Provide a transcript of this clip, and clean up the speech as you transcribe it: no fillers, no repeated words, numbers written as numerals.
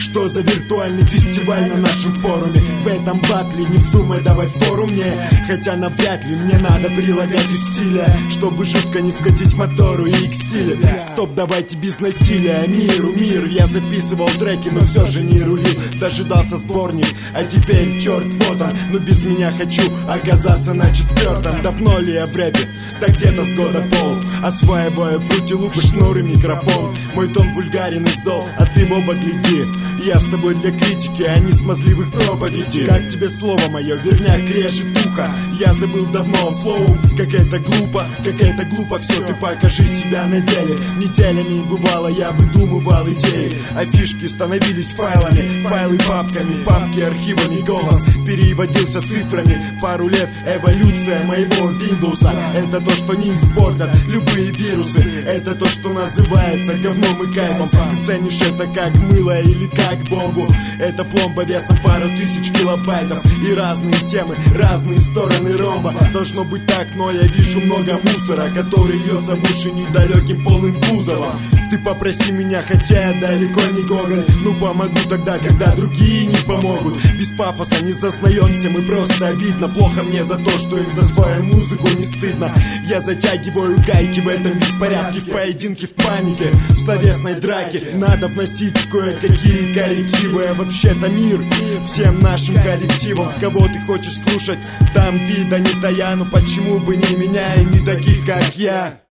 Что за виртуальный фестиваль на нашем форуме? В этом батле не вздумай давать фору мне, хотя навряд ли мне надо прилагать усилия, чтобы жутко не вкатить мотору и их силе. Стоп, давайте без насилия, мир, я записывал треки, но все же не рулил. Дожидался сборник, а теперь черт вот он. Но без меня хочу оказаться на 4-м. Давно ли я в рэпе? Да где-то с года пол. Осваиваю фрути-лупы, шнуры, микрофон. Мой тон вульгарен и зол, а ты в оба гляди. Я с тобой для критики, а не смазливых проповедей. Как тебе слово мое, верняк режет ухо. Я забыл давно флоу, какая-то глупо все, ты покажи себя на деле. Неделями бывало, я выдумывал идеи, а фишки становились файлами, файлы папками, папки архивами, голос переводился цифрами. Пару лет эволюция моего Windows. Это то, что не испортят любые вирусы. Это то, что называется говном и кайфом. Ты ценишь это как мыло или как бомбу. Это пломба весом пару тысяч килобайтов. И разные темы, разные стороны ромба. Должно быть так, но я вижу много мусора, который льется в уши недалеким полным кузовом. Ты попроси меня, хотя я далеко не Гоголь. Ну помогу тогда, когда другие не помогут. Без пафоса не зазнаемся, мы просто обидно. Плохо мне за то, что им за свою музыку не стыдно. Я затягиваю гайки в этом беспорядке, в поединке, в панике, в словесной драке. Надо вносить кое-какие коррективы. А вообще-то мир всем нашим коллективам. Кого ты хочешь слушать, там вида не тая. Ну почему бы не меня и не таких, как я?